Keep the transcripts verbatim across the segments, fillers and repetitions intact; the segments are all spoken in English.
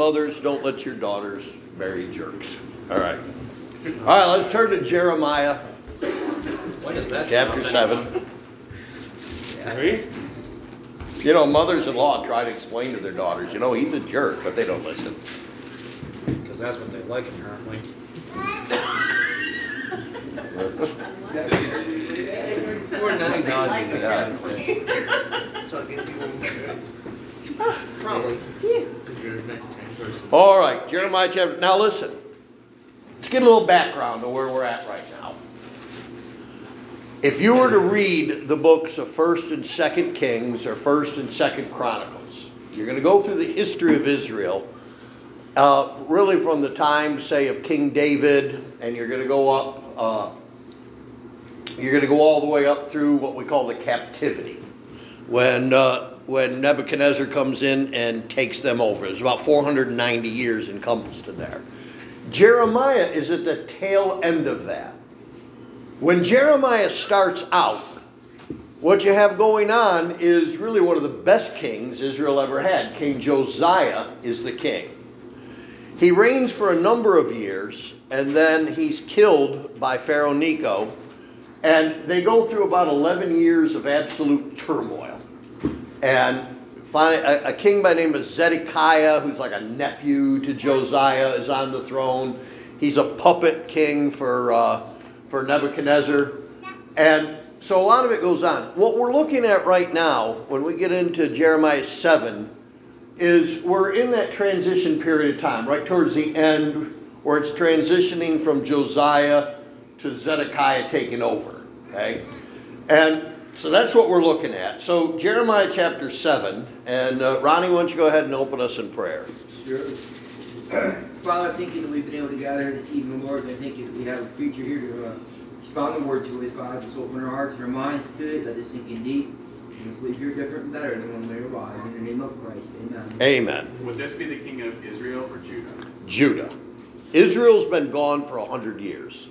mothers, don't let your daughters marry jerks. All right. All right, let's turn to Jeremiah. What is that? Chapter seven. Three? You know, mothers-in-law try to explain to their daughters, you know, he's a jerk, but they don't listen. Because that's what they like, apparently. We're not dodging the Yeah. So it gives you one. Probably. All right, Jeremiah chapter. Now listen, let's get a little background to where we're at right now. If you were to read the books of First and Second Kings or First and Second Chronicles, you're going to go through the history of Israel, uh, really from the time, say, of King David, and you're going to go up. Uh, you're going to go all the way up through what we call the captivity, when uh, when Nebuchadnezzar comes in and takes them over. It's about four hundred ninety years encompassed in there. Jeremiah is at the tail end of that. When Jeremiah starts out, what you have going on is really one of the best kings Israel ever had. King Josiah is the king. He reigns for a number of years, and then he's killed by Pharaoh Necho. And they go through about eleven years of absolute turmoil. And finally, a, a king by the name of Zedekiah, who's like a nephew to Josiah, is on the throne. He's a puppet king for uh, for Nebuchadnezzar. And so a lot of it goes on. What we're looking at right now, when we get into Jeremiah seven, is we're in that transition period of time, right towards the end, where it's transitioning from Josiah to Zedekiah taking over. Okay? And so that's what we're looking at. So Jeremiah chapter seven, and uh, Ronnie, why don't you go ahead and open us in prayer? Sure. Father, thank you that we've been able to gather this evening, Lord. I thank you that we have a preacher here to uh, expound the word to us, God. Just open our hearts and our minds to it. Let us sink in deep. And let's leave here different and better than when we arrived. In the name of Christ, amen. Amen. Would this be the king of Israel or Judah? Judah. Israel's been gone for a hundred years.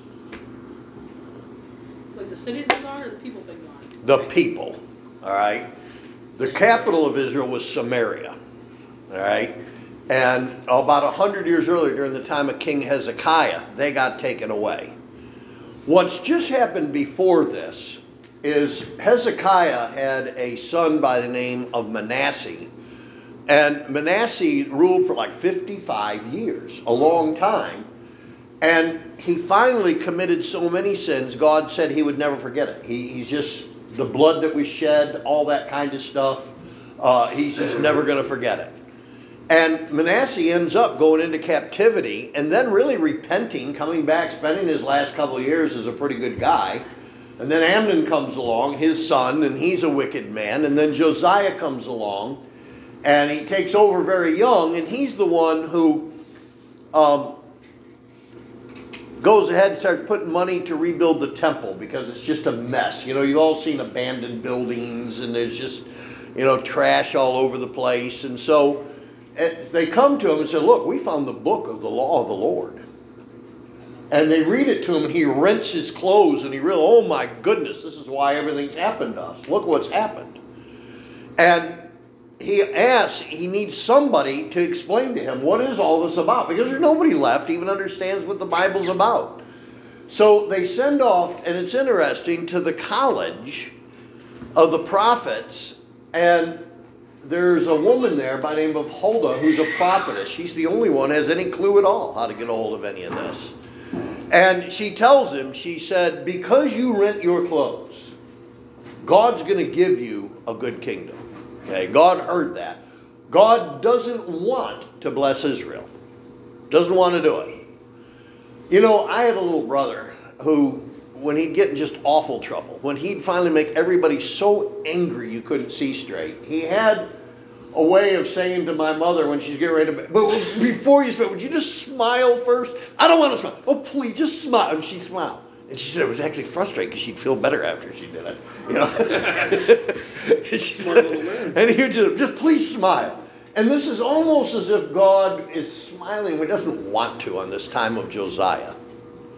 Like the city's been gone or the people been gone? The people, all right? The capital of Israel was Samaria, all right? And about a hundred years earlier, during the time of King Hezekiah, they got taken away. What's just happened before this is Hezekiah had a son by the name of Manasseh. And Manasseh ruled for like fifty-five years, a long time. And he finally committed so many sins, God said he would never forget it. He, he's just, the blood that was shed, all that kind of stuff, uh, he's just never going to forget it. And Manasseh ends up going into captivity and then really repenting, coming back, spending his last couple of years as a pretty good guy. And then Amnon comes along, his son, and he's a wicked man. And then Josiah comes along, and he takes over very young, and he's the one who um, goes ahead and starts putting money to rebuild the temple because it's just a mess. You know, you've all seen abandoned buildings, and there's just, you know, trash all over the place. And so they come to him and say, look, we found the book of the law of the Lord. And they read it to him, and he rents his clothes, and he really, oh my goodness, this is why everything's happened to us. Look what's happened. And he asks, he needs somebody to explain to him, what is all this about? Because there's nobody left who even understands what the Bible's about. So they send off, and it's interesting, to the college of the prophets, and there's a woman there by the name of Huldah who's a prophetess. She's the only one who has any clue at all how to get a hold of any of this. And she tells him, she said, because you rent your clothes, God's going to give you a good kingdom. Okay, God heard that. God doesn't want to bless Israel. Doesn't want to do it. You know, I had a little brother who, when he'd get in just awful trouble, when he'd finally make everybody so angry you couldn't see straight, he had a way of saying to my mother when she's getting ready to, but before you smile, would you just smile first? I don't want to smile. Oh, please, just smile. And she smiled. And she said it was actually frustrating because she'd feel better after she did it. You know? she said, and he would just, just please smile. And this is almost as if God is smiling when he doesn't want to on this time of Josiah.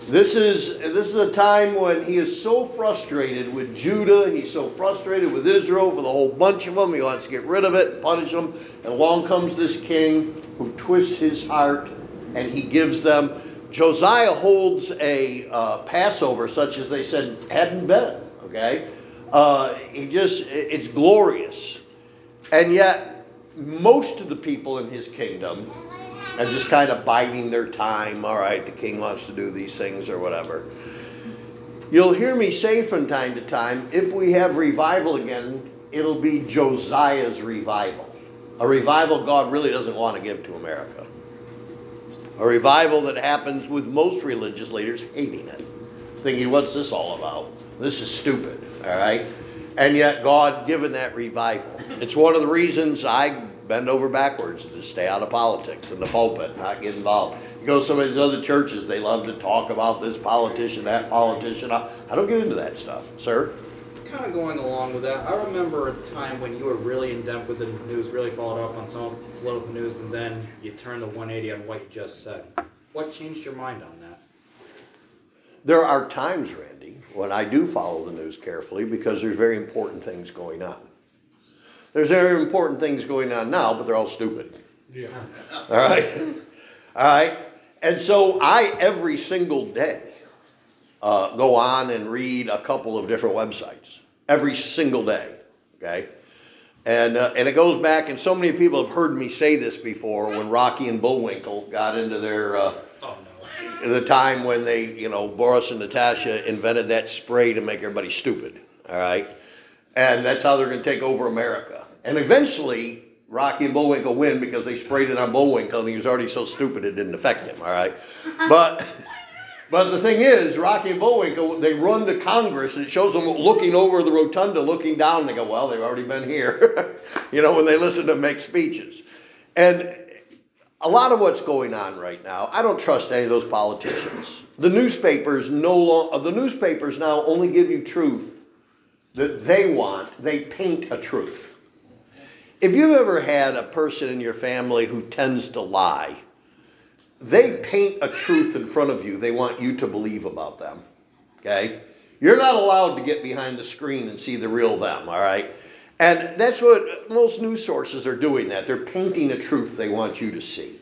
This is this is a time when he is so frustrated with Judah, he's so frustrated with Israel for the whole bunch of them. He wants to get rid of it, punish them. And along comes this king who twists his heart, and he gives them. Josiah holds a uh, Passover such as they said hadn't been. Okay, uh, he just it's glorious, and yet most of the people in his kingdom and just kind of biding their time. All right, the king wants to do these things or whatever. You'll hear me say from time to time, if we have revival again, it'll be Josiah's revival. A revival God really doesn't want to give to America. A revival that happens with most religious leaders hating it. Thinking, what's this all about? This is stupid, all right? And yet God given that revival. It's one of the reasons I bend over backwards to stay out of politics in the pulpit, not get involved. You go to some of these other churches, they love to talk about this politician, that politician. I, I don't get into that stuff. Sir? Kind of going along with that, I remember a time when you were really in depth with the news, really followed up on some political news, and then you turned the one eighty on what you just said. What changed your mind on that? There are times, Randy, when I do follow the news carefully because there's very important things going on. There's very important things going on now, but they're all stupid. Yeah. All right? All right? And so I, every single day, uh, go on and read a couple of different websites. Every single day. Okay? And uh, and it goes back, and so many people have heard me say this before when Rocky and Bullwinkle got into their... Uh, Oh, no. the time when they, you know, Boris and Natasha invented that spray to make everybody stupid. All right? And that's how they're going to take over America. And eventually, Rocky and Bullwinkle win because they sprayed it on Bullwinkle and he was already so stupid it didn't affect him, all right? But but the thing is, Rocky and Bullwinkle, they run to Congress and it shows them looking over the rotunda, looking down, and they go, well, they've already been here, you know, when they listen to them make speeches. And a lot of what's going on right now, I don't trust any of those politicians. The newspapers no long, the newspapers now only give you truth that they want. They paint a truth. If you've ever had a person in your family who tends to lie, they paint a truth in front of you they want you to believe about them. Okay? You're not allowed to get behind the screen and see the real them, all right? And that's what most news sources are doing, that. They're painting a truth they want you to see.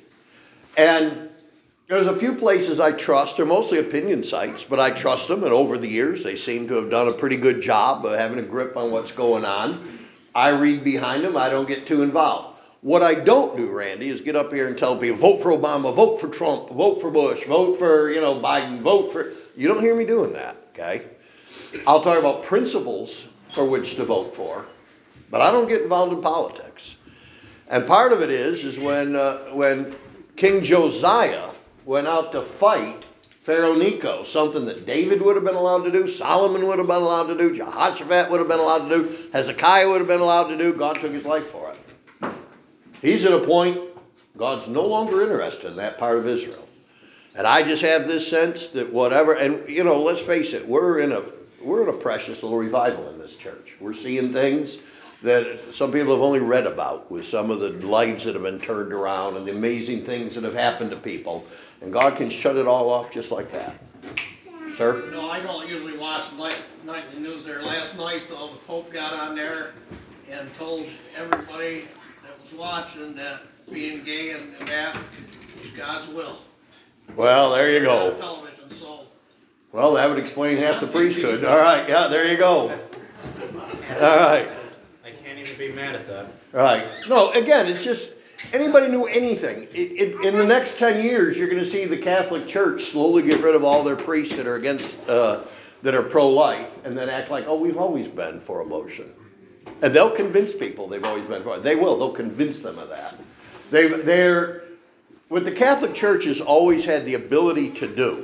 And there's a few places I trust. They're mostly opinion sites, but I trust them. And over the years, they seem to have done a pretty good job of having a grip on what's going on. I read behind them. I don't get too involved. What I don't do, Randy, is get up here and tell people, vote for Obama, vote for Trump, vote for Bush, vote for, you know, Biden, vote for... You don't hear me doing that, okay? I'll talk about principles for which to vote for, but I don't get involved in politics. And part of it is, is when, uh, when King Josiah went out to fight Pharaoh Necho, something that David would have been allowed to do, Solomon would have been allowed to do, Jehoshaphat would have been allowed to do, Hezekiah would have been allowed to do. God took his life for it. He's at a point, God's no longer interested in that part of Israel. And I just have this sense that whatever, and you know, let's face it, we're in a we're in a precious little revival in this church. We're seeing things that some people have only read about, with some of the lives that have been turned around and the amazing things that have happened to people. And God can shut it all off just like that. Sir? No, I don't usually watch night, nightly news there. Last night, though, the Pope got on there and told everybody that was watching that being gay and, and that was God's will. Well, there you go. On television, so. Well, that would explain half the priesthood. All right, yeah, there you go. All right. I can't even be mad at that. Right. No, again, it's just, anybody knew anything. It, it, in the next ten years, you're going to see the Catholic Church slowly get rid of all their priests that are against, uh, that are pro-life, and then act like, oh, we've always been for abortion. And they'll convince people they've always been for it. They will. They'll convince them of that. They, they're, what the Catholic Church has always had the ability to do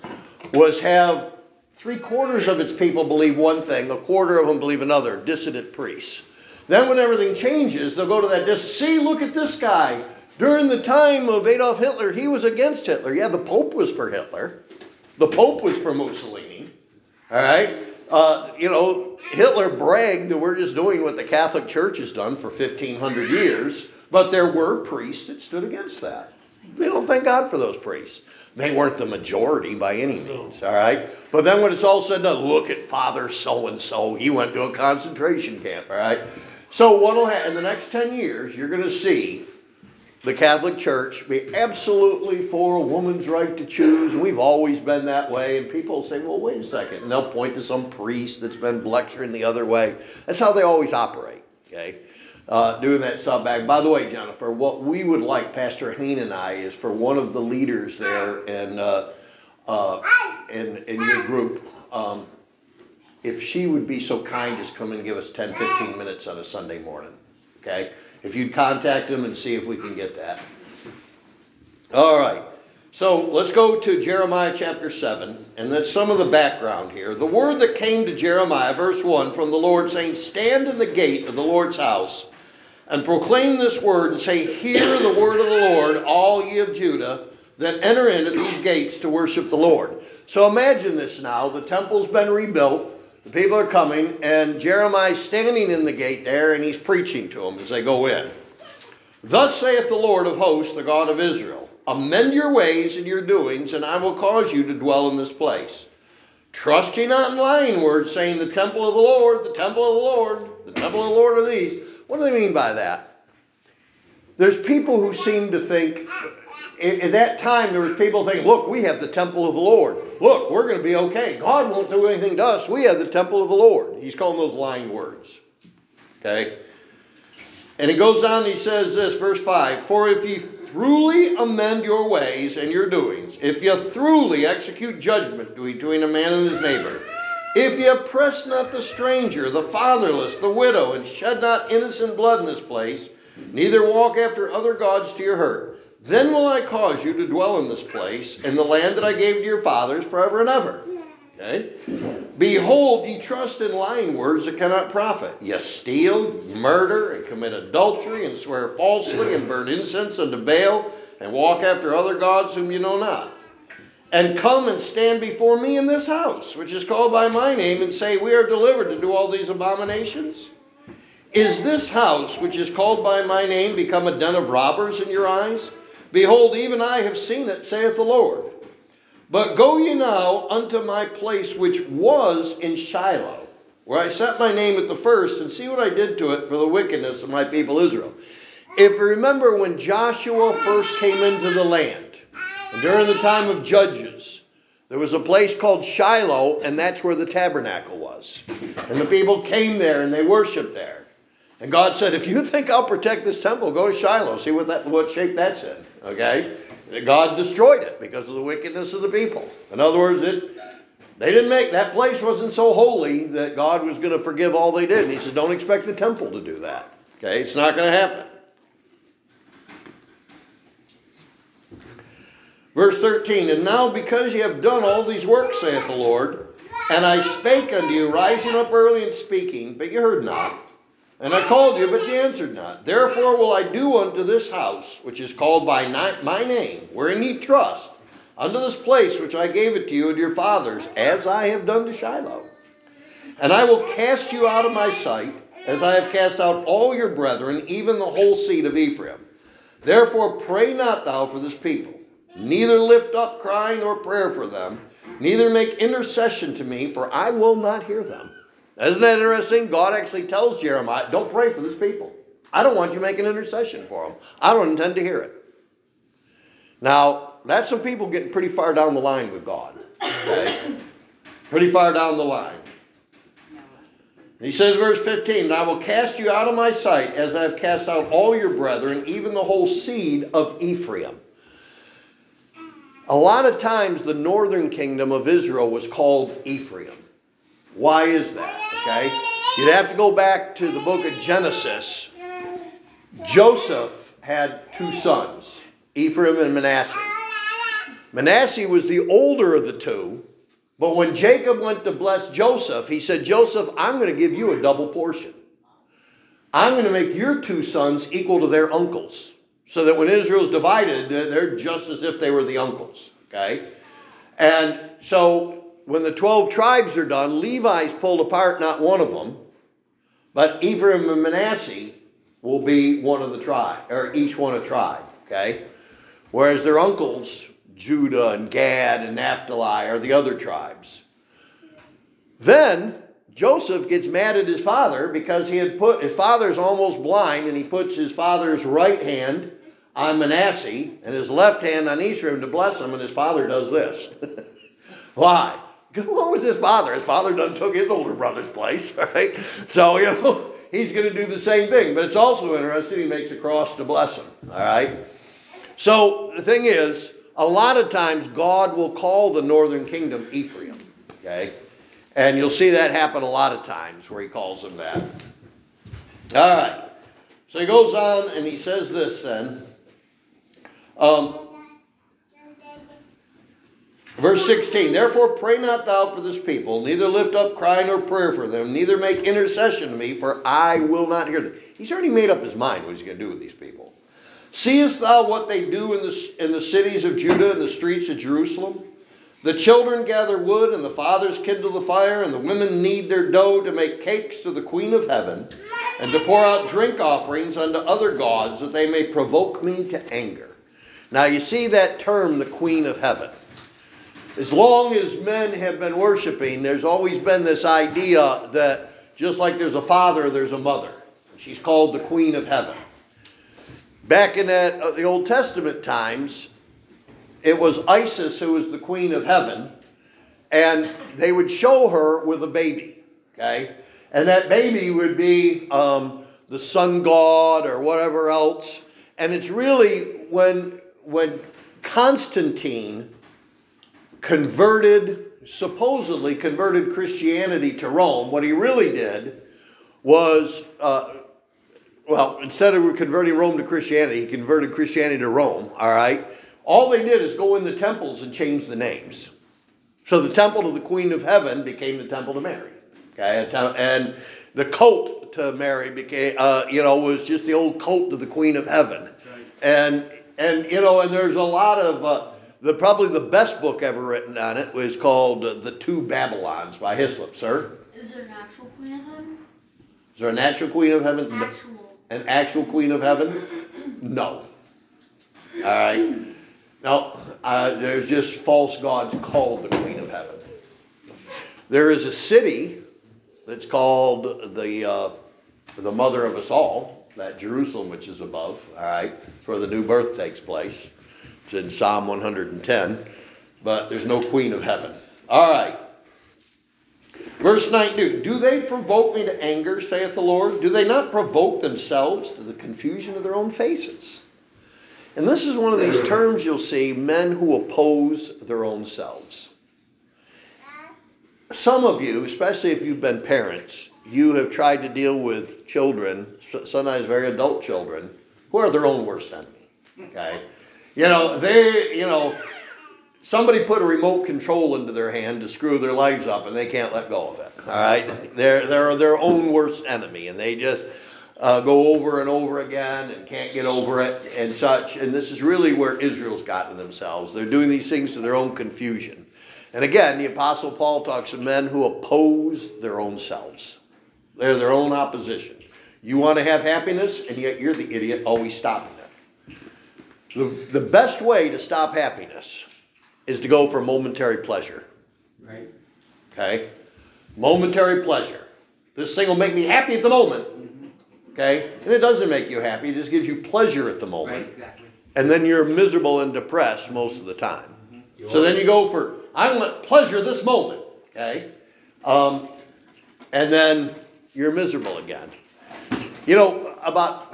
was have three quarters of its people believe one thing, a quarter of them believe another, dissident priests. Then when everything changes, they'll go to that, dis- see, look at this guy. During the time of Adolf Hitler, he was against Hitler. Yeah, the Pope was for Hitler. The Pope was for Mussolini. All right? Uh, you know, Hitler bragged that we're just doing what the Catholic Church has done for fifteen hundred years, but there were priests that stood against that. You know, thank God for those priests. They weren't the majority by any means, all right? But then when it's all said and done, look at Father so-and-so. He went to a concentration camp, all right? So what will happen in the next ten years, you're going to see the Catholic Church be absolutely for a woman's right to choose. And we've always been that way. And people say, well, wait a second. And they'll point to some priest that's been lecturing the other way. That's how they always operate, okay? Uh, doing that stuff back. By the way, Jennifer, what we would like, Pastor Hain and I, is for one of the leaders there in, uh, uh, in, in your group, um, if she would be so kind as come and give us ten, fifteen minutes on a Sunday morning, okay? If you'd contact them and see if we can get that. All right. So let's go to Jeremiah chapter seven, and that's some of the background here. The word that came to Jeremiah, verse one, from the Lord, saying, stand in the gate of the Lord's house, and proclaim this word, and say, hear the word of the Lord, all ye of Judah, that enter in at these gates to worship the Lord. So imagine this now. The temple's been rebuilt. The people are coming, and Jeremiah's standing in the gate there, and he's preaching to them as they go in. Thus saith the Lord of hosts, the God of Israel, amend your ways and your doings, and I will cause you to dwell in this place. Trust ye not in lying words, saying, the temple of the Lord, the temple of the Lord, the temple of the Lord are these. What do they mean by that? There's people who seem to think, at that time there was people thinking, look, we have the temple of the Lord. Look, we're going to be okay. God won't do anything to us. We have the temple of the Lord. He's calling those lying words. Okay? And he goes on, he says this, verse five, for if ye truly amend your ways and your doings, if ye truly execute judgment between a man and his neighbor, if ye oppress not the stranger, the fatherless, the widow, and shed not innocent blood in this place, neither walk after other gods to your hurt, then will I cause you to dwell in this place, in the land that I gave to your fathers forever and ever. Okay? Behold, ye trust in lying words that cannot profit. Ye steal, murder, and commit adultery, and swear falsely, and burn incense unto Baal, and walk after other gods whom you know not. And come and stand before me in this house, which is called by my name, and say, we are delivered to do all these abominations. Is this house, which is called by my name, become a den of robbers in your eyes? Behold, even I have seen it, saith the Lord. But go ye now unto my place which was in Shiloh, where I set my name at the first, and see what I did to it for the wickedness of my people Israel. If you remember when Joshua first came into the land, and during the time of Judges, there was a place called Shiloh, and that's where the tabernacle was. And the people came there and they worshiped there. And God said, if you think I'll protect this temple, go to Shiloh, see what that what shape that's in. Okay? And God destroyed it because of the wickedness of the people. In other words, it they didn't make that place wasn't so holy that God was going to forgive all they did. And he said, don't expect the temple to do that. Okay? It's not going to happen. Verse thirteen, and now because ye have done all these works, saith the Lord, and I spake unto you, rising up early and speaking, but ye heard not. And I called you, but ye answered not. Therefore will I do unto this house, which is called by my name, wherein ye trust, unto this place which I gave it to you and your fathers, as I have done to Shiloh. And I will cast you out of my sight, as I have cast out all your brethren, even the whole seed of Ephraim. Therefore pray not thou for this people, neither lift up cry nor prayer for them, neither make intercession to me, for I will not hear them. Isn't that interesting? God actually tells Jeremiah, don't pray for this people. I don't want you making intercession for them. I don't intend to hear it. Now, that's some people getting pretty far down the line with God. Okay? Pretty far down the line. He says, verse fifteen, and I will cast you out of my sight, as I have cast out all your brethren, even the whole seed of Ephraim. A lot of times the northern kingdom of Israel was called Ephraim. Why is that? Okay, you'd have to go back to the book of Genesis. Joseph had two sons, Ephraim and Manasseh. Manasseh was the older of the two, but when Jacob went to bless Joseph, he said, Joseph, I'm going to give you a double portion. I'm going to make your two sons equal to their uncles, so that when Israel's divided, they're just as if they were the uncles. Okay, and so when the twelve tribes are done, Levi's pulled apart, not one of them, but Ephraim and Manasseh will be one of the tribe, or each one a tribe, okay? Whereas their uncles, Judah and Gad and Naphtali, are the other tribes. Then Joseph gets mad at his father because he had put, his father's almost blind, and he puts his father's right hand on Manasseh and his left hand on Ephraim to bless him, and his father does this. Why? Because what was his father? His father done took his older brother's place, all right? So, you know, he's going to do the same thing. But it's also interesting, he makes a cross to bless him, all right? So the thing is, a lot of times God will call the northern kingdom Ephraim, okay? And you'll see that happen a lot of times where he calls them that. All right. So he goes on and he says this then. Um, verse sixteen, therefore pray not thou for this people, neither lift up cry nor prayer for them, neither make intercession to me, for I will not hear them. He's already made up his mind what he's going to do with these people. Seest thou what they do in the, in the cities of Judah and the streets of Jerusalem? The children gather wood, and the fathers kindle the fire, and the women knead their dough to make cakes to the queen of heaven, and to pour out drink offerings unto other gods, that they may provoke me to anger. Now you see that term, the queen of heaven. As long as men have been worshiping, there's always been this idea that just like there's a father, there's a mother. She's called the queen of heaven. Back in that, uh, the Old Testament times, it was Isis who was the queen of heaven, and they would show her with a baby, okay? And that baby would be um, the sun god or whatever else. And it's really when, when Constantine converted, supposedly converted Christianity to Rome, what he really did was, uh, well, instead of converting Rome to Christianity, he converted Christianity to Rome, all right? All they did is go in the temples and change the names. So the temple to the Queen of Heaven became the temple to Mary. Okay, and the coat to Mary became, uh, you know, was just the old coat to the Queen of Heaven. Right. And and you know, and there's a lot of uh, the probably the best book ever written on it was called uh, The Two Babylons by Hislop. Sir, is there an actual Queen of Heaven? Is there an actual Queen of Heaven? Actual. An actual Queen of Heaven? No. All right. No, uh, there's just false gods called the Queen of Heaven. There is a city that's called the uh, the mother of us all, that Jerusalem which is above, all right? It's where the new birth takes place. It's in Psalm one hundred ten, but there's no Queen of Heaven. All right. Verse nineteen, do they provoke me to anger, saith the Lord? Do they not provoke themselves to the confusion of their own faces? And this is one of these terms you'll see, men who oppose their own selves. Some of you, especially if you've been parents, you have tried to deal with children, sometimes very adult children, who are their own worst enemy. Okay? You know, they, you know, somebody put a remote control into their hand to screw their legs up and they can't let go of it. All right? They're, they're their own worst enemy, and they just uh, go over and over again and can't get over it and such. And this is really where Israel's gotten themselves. They're doing these things to their own confusion. And again, the Apostle Paul talks of men who oppose their own selves. They're their own opposition. You want to have happiness, and yet you're the idiot always stopping it. The, the best way to stop happiness is to go for momentary pleasure. Right. Okay? Momentary pleasure. This thing will make me happy at the moment. Okay? And it doesn't make you happy. It just gives you pleasure at the moment. Right, exactly. And then you're miserable and depressed most of the time. Mm-hmm. So then you go for, I want pleasure this moment. Okay? Um, and then you're miserable again. You know, about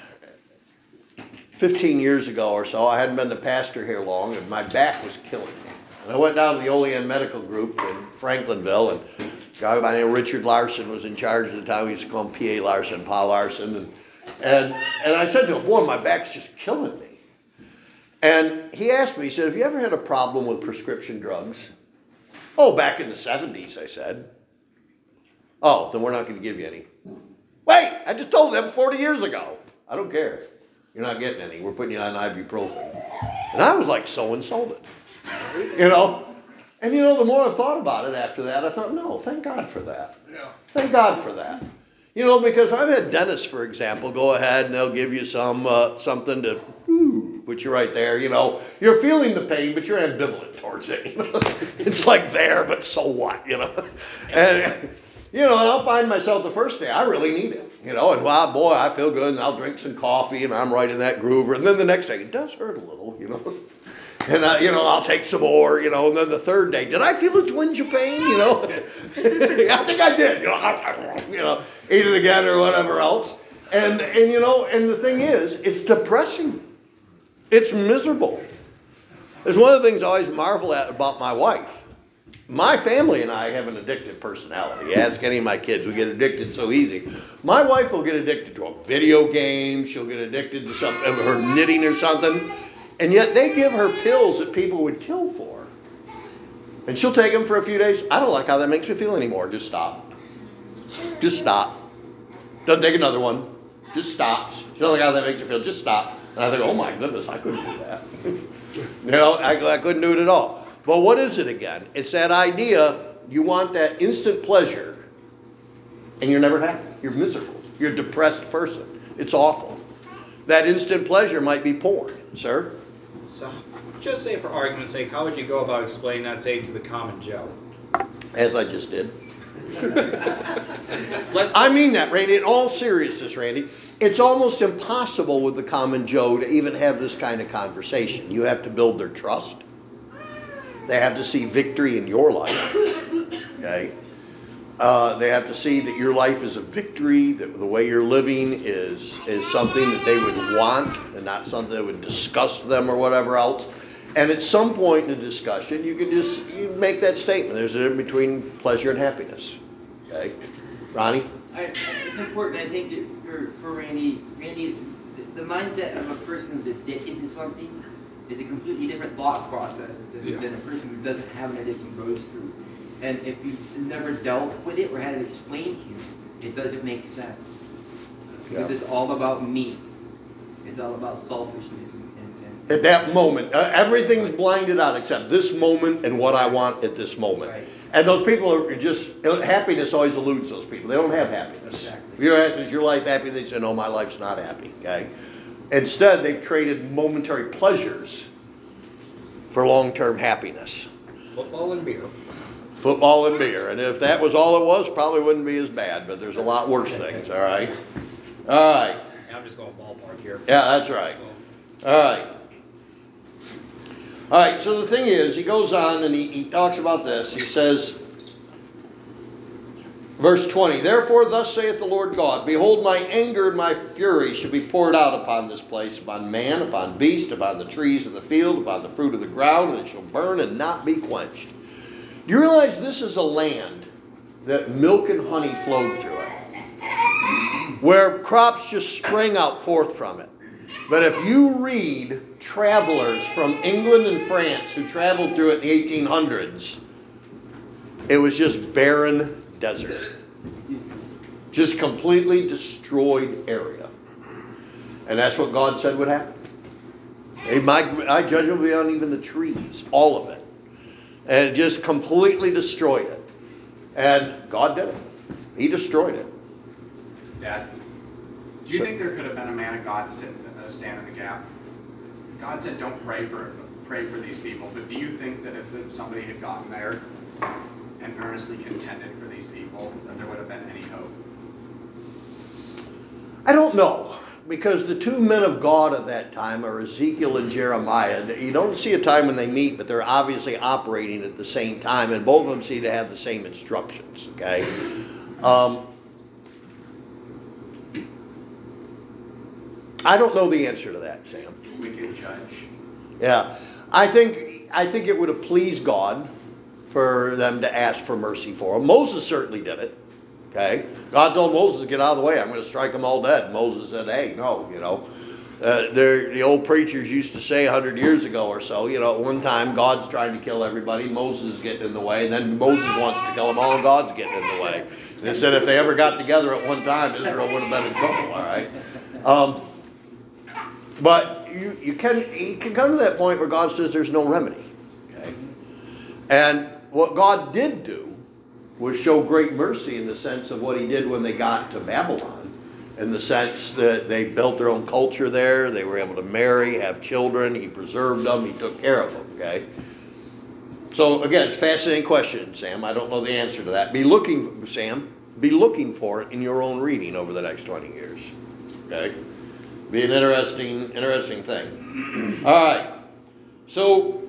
fifteen years ago or so, I hadn't been the pastor here long, and my back was killing me. And I went down to the Olean Medical Group in Franklinville, and a guy by the name of Richard Larson was in charge at the time. We used to call him P A Larson, Pa Larson. And, and, and I said to him, boy, my back's just killing me. And he asked me, he said, have you ever had a problem with prescription drugs? Oh, back in the seventies, I said. Oh, then we're not going to give you any. Wait, I just told them forty years ago. I don't care. You're not getting any. We're putting you on ibuprofen. And I was like so insulted. You know? And you know, the more I thought about it after that, I thought, no, thank God for that. Yeah. Thank God for that. You know, because I've had dentists, for example, go ahead and they'll give you some uh, something to, ooh, put you right there, you know. You're feeling the pain, but you're ambivalent towards it. You know? It's like there, but so what, you know. And, you know, and I'll find myself the first day, I really need it, you know. And, wow, boy, I feel good, and I'll drink some coffee, and I'm right in that groove. And then the next day, it does hurt a little, you know. And, uh, you know, I'll take some more, you know. And then the third day, did I feel a twinge of pain, you know? I think I did, you know. You know, eat it again or whatever else. And, and, you know, and the thing is, it's depressing. It's miserable. It's one of the things I always marvel at about my wife. My family and I have an addictive personality. Ask any of my kids. We get addicted so easy. My wife will get addicted to a video game. She'll get addicted to something, her knitting or something. And yet they give her pills that people would kill for. And she'll take them for a few days. I don't like how that makes me feel anymore. Just stop. Just stop. Doesn't take another one. Just stops. She don't like how that makes you feel. Just stop. And I think, oh my goodness, I couldn't do that. You know, I, I couldn't do it at all. But what is it again? It's that idea, you want that instant pleasure, and you're never happy. You're miserable. You're a depressed person. It's awful. That instant pleasure might be porn, sir. So, just say for argument's sake, how would you go about explaining that, say, to the common Joe? As I just did. Let's. I mean that, Randy. In all seriousness, Randy, it's almost impossible with the common Joe to even have this kind of conversation. You have to build their trust. They have to see victory in your life. Okay? Uh, they have to see that your life is a victory, that the way you're living is, is something that they would want and not something that would disgust them or whatever else. And at some point in the discussion, you can just you make that statement. There's a difference between pleasure and happiness. Okay? Ronnie? I, it's important, I think, that for, for Randy, Randy, the, the mindset of a person who's addicted to something is a completely different thought process than, Yeah. than a person who doesn't have an addiction goes through. And if you've never dealt with it or had it explained to you, it doesn't make sense. Because Yeah. it's all about me. It's all about selfishness. And, and, and At that moment, uh, everything's blinded out except this moment and what I want at this moment. Right. And those people are just, happiness always eludes those people. They don't have happiness. Exactly. If you're asking, is your life happy? They say, no, my life's not happy. Okay. Instead, they've traded momentary pleasures for long-term happiness. Football and beer. Football and beer. And if that was all it was, probably wouldn't be as bad. But there's a lot worse things, all right? All right. Yeah, I'm just going ballpark here. Yeah, that's right. All right. All right, so the thing is, he goes on and he, he talks about this. He says, verse twenty, therefore thus saith the Lord God, behold, my anger and my fury shall be poured out upon this place, upon man, upon beast, upon the trees of the field, upon the fruit of the ground, and it shall burn and not be quenched. Do you realize this is a land that milk and honey flowed through it? Where crops just sprang out forth from it. But if you read travelers from England and France who traveled through it in the eighteen hundreds, it was just barren desert. Just completely destroyed area. And that's what God said would happen. My, my judgment will be on even the trees, all of it. And just completely destroyed it. And God did it. He destroyed it. Dad, do you think there could have been a man of God to sit, uh, stand in the gap? God said, "Don't pray for pray for these people." But do you think that if somebody had gotten there and earnestly contended for these people, that there would have been any hope? I don't know, because the two men of God at that time are Ezekiel and Jeremiah. You don't see a time when they meet, but they're obviously operating at the same time, and both of them seem to have the same instructions, okay? Um, I don't know the answer to that, Sam. We can judge. Yeah, I think I think it would have pleased God for them to ask for mercy for them. Moses certainly did it. Okay, God told Moses, "Get out of the way. I'm going to strike them all dead." Moses said, "Hey, no, you know." Uh, the old preachers used to say a hundred years ago or so, you know, at one time God's trying to kill everybody, Moses is getting in the way, and then Moses wants to kill them all, and God's getting in the way. And they said if they ever got together at one time, Israel would have been in trouble. All right. Um, But you, you can you can come to that point where God says there's no remedy. Okay? And what God did do was show great mercy in the sense of what he did when they got to Babylon in the sense that they built their own culture there. They were able to marry, have children. He preserved them. He took care of them, okay? So, again, it's a fascinating question, Sam. I don't know the answer to that. Be looking, Sam, be looking for it in your own reading over the next twenty years, okay? Be an interesting, interesting thing. All right. So,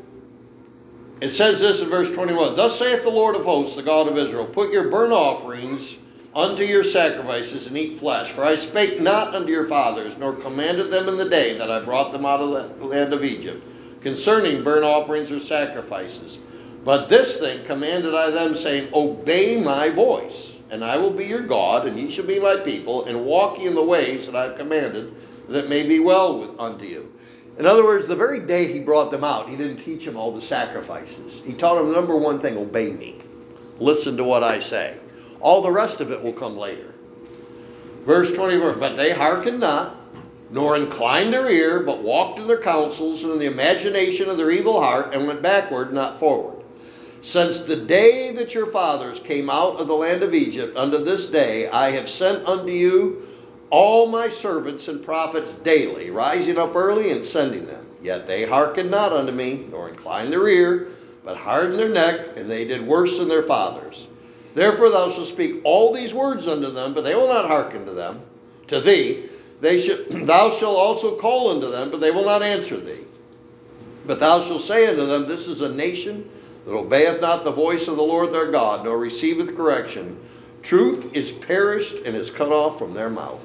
it says this in verse twenty-one. Thus saith the Lord of hosts, the God of Israel, put your burnt offerings unto your sacrifices, and eat flesh. For I spake not unto your fathers, nor commanded them in the day that I brought them out of the land of Egypt, concerning burnt offerings or sacrifices. But this thing commanded I them, saying, obey my voice, and I will be your God, and ye shall be my people, and walk ye in the ways that I have commanded, that it may be well with, unto you. In other words, the very day he brought them out, he didn't teach them all the sacrifices. He taught them the number one thing, obey me. Listen to what I say. All the rest of it will come later. Verse twenty-four, but they hearkened not, nor inclined their ear, but walked in their counsels and in the imagination of their evil heart, and went backward, not forward. Since the day that your fathers came out of the land of Egypt, unto this day, I have sent unto you all my servants and prophets daily, rising up early and sending them. Yet they hearkened not unto me, nor inclined their ear, but hardened their neck, and they did worse than their fathers. Therefore thou shalt speak all these words unto them, but they will not hearken to them, to thee. They shall, thou shalt also call unto them, but they will not answer thee. But thou shalt say unto them, this is a nation that obeyeth not the voice of the Lord their God, nor receiveth correction. Truth is perished and is cut off from their mouth.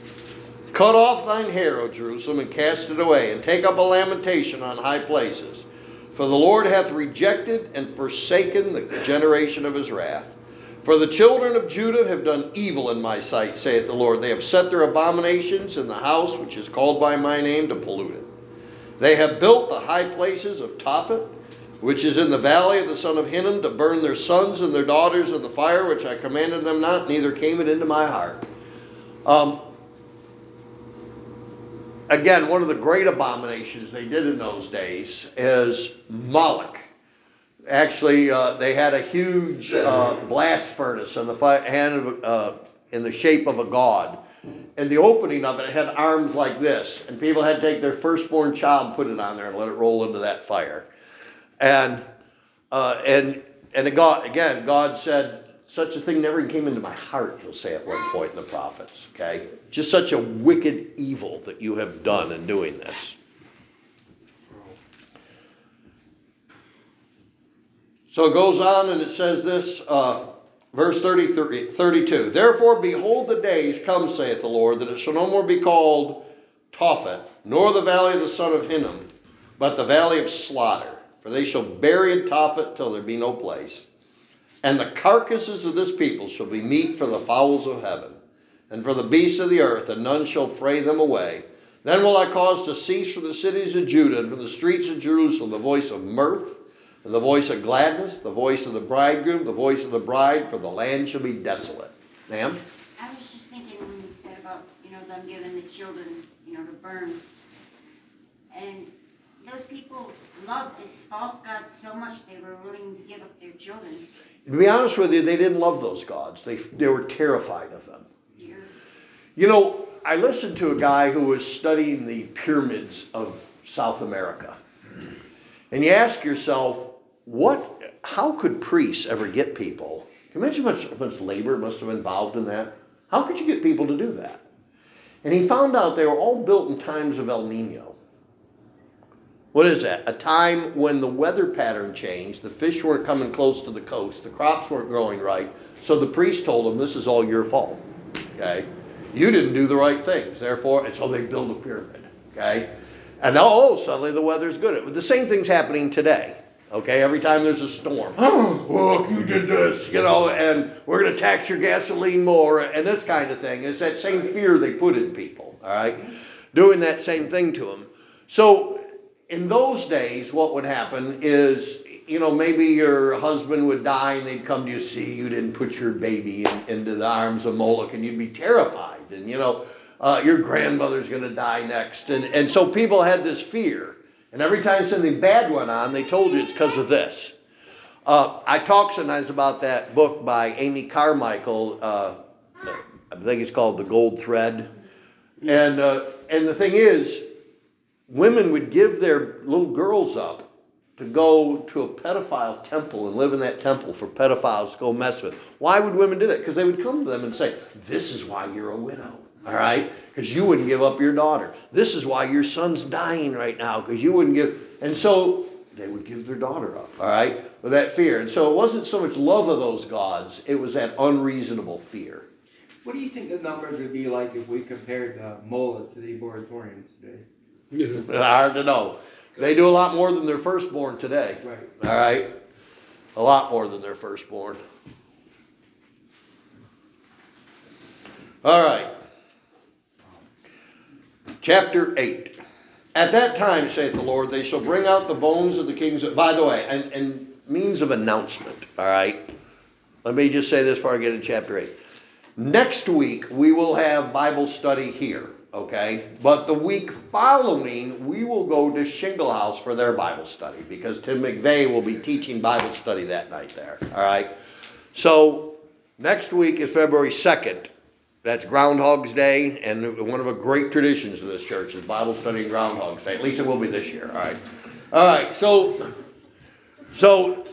Cut off thine hair, O Jerusalem, and cast it away, and take up a lamentation on high places. For the Lord hath rejected and forsaken the generation of his wrath. For the children of Judah have done evil in my sight, saith the Lord. They have set their abominations in the house which is called by my name to pollute it. They have built the high places of Tophet, which is in the valley of the son of Hinnom, to burn their sons and their daughters in the fire, which I commanded them not, neither came it into my heart. Um, again, one of the great abominations they did in those days is Moloch. Actually, uh, they had a huge uh, blast furnace in the fi- hand of, uh, in the shape of a god. And the opening of it had arms like this. And people had to take their firstborn child, put it on there, and let it roll into that fire. And uh, and and it got, again, God said, such a thing never came into my heart, he'll say at one point in the prophets. Okay? Just such a wicked evil that you have done in doing this. So it goes on and it says this, uh, verse thirty, thirty, thirty-two. Therefore, behold, the days come, saith the Lord, that it shall no more be called Tophet, nor the valley of the son of Hinnom, but the valley of slaughter. For they shall bury in Tophet till there be no place. And the carcasses of this people shall be meat for the fowls of heaven, and for the beasts of the earth, and none shall fray them away. Then will I cause to cease from the cities of Judah and from the streets of Jerusalem the voice of mirth, and the voice of gladness, the voice of the bridegroom, the voice of the bride, for the land shall be desolate. Ma'am? I was just thinking when you said about, you know, them giving the children, you know, to burn. And those people loved this false god so much they were willing to give up their children. To be honest with you, they didn't love those gods. They, they were terrified of them. Dear. You know, I listened to a guy who was studying the pyramids of South America. And you ask yourself, what? How could priests ever get people? Can you imagine how much, how much labor must have been involved in that? How could you get people to do that? And he found out they were all built in times of El Nino. What is that? A time when the weather pattern changed, the fish weren't coming close to the coast, the crops weren't growing right, so the priest told them, this is all your fault, okay? You didn't do the right things, therefore, and so they build a pyramid, okay? And now, oh, suddenly the weather's good. The same thing's happening today, okay? Every time there's a storm, oh, look, you did this, you know, and we're going to tax your gasoline more, and this kind of thing. It's that same fear they put in people, all right? Doing that same thing to them. So, in those days, what would happen is, you know, maybe your husband would die and they'd come to you, see you didn't put your baby in, into the arms of Moloch, and you'd be terrified. And, you know, uh, your grandmother's going to die next. And, and so people had this fear. And every time something bad went on, they told you it's because of this. Uh, I talk sometimes about that book by Amy Carmichael, uh, I think it's called the Gold Thread. And, uh, and the thing is, women would give their little girls up to go to a pedophile temple and live in that temple for pedophiles to go mess with. Why would women do that? Because they would come to them and say, this is why you're a widow, all right? Because you wouldn't give up your daughter. This is why your son's dying right now, because you wouldn't give. And so they would give their daughter up, all right, with that fear. And so it wasn't so much love of those gods, it was that unreasonable fear. What do you think the numbers would be like if we compared uh, Mola to the moratoriums today? Hard to know. They do a lot more than their firstborn today. Right. All right? A lot more than their firstborn. All right. Chapter eight. At that time, saith the Lord, they shall bring out the bones of the kings of... By the way, and, and means of announcement, all right? Let me just say this before I get into chapter eight. Next week, we will have Bible study here. Okay, but the week following, we will go to Shingle House for their Bible study because Tim McVeigh will be teaching Bible study that night there. All right, so next week is February second. That's Groundhog's Day, and one of the great traditions of this church is Bible study and Groundhog's Day. At least it will be this year. All right, all right. So, so,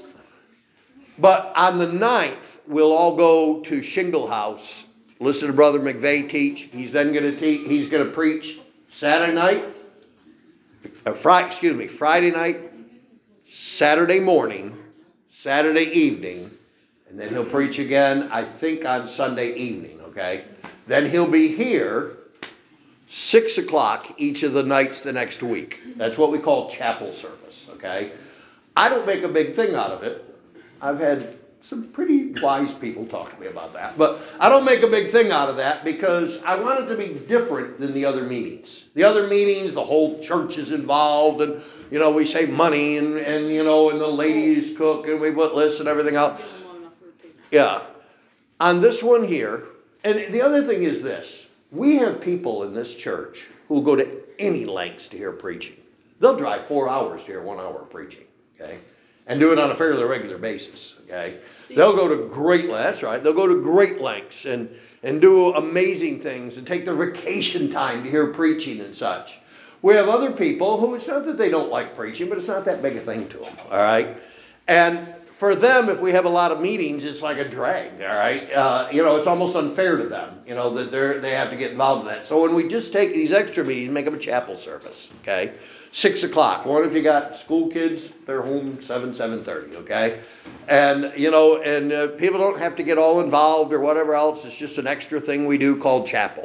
but on the ninth, we'll all go to Shingle House. Listen to Brother McVeigh teach. He's then going to teach. He's going to preach Saturday night, uh, Friday. Excuse me, Friday night, Saturday morning, Saturday evening, and then he'll preach again. I think on Sunday evening. Okay. Then he'll be here six o'clock each of the nights the next week. That's what we call chapel service. Okay. I don't make a big thing out of it. I've had some pretty wise people talk to me about that. But I don't make a big thing out of that because I want it to be different than the other meetings. The other meetings, the whole church is involved and, you know, we save money and, and you know, and the ladies cook and we put lists and everything else. Yeah. On this one here, and the other thing is this. We have people in this church who will go to any lengths to hear preaching. They'll drive four hours to hear one hour of preaching, okay? And do it on a fairly regular basis, okay? They'll go to great lengths, that's right. They'll go to great lengths and, and do amazing things and take their vacation time to hear preaching and such. We have other people who, it's not that they don't like preaching, but it's not that big a thing to them, all right? And for them, if we have a lot of meetings, it's like a drag, all right? Uh, you know, it's almost unfair to them, you know, that they're, they have to get involved in that. So when we just take these extra meetings and make them a chapel service, okay? Six o'clock. One, if you got school kids, they're home seven, seven thirty. Okay, and you know, and uh, people don't have to get all involved or whatever else. It's just an extra thing we do called chapel.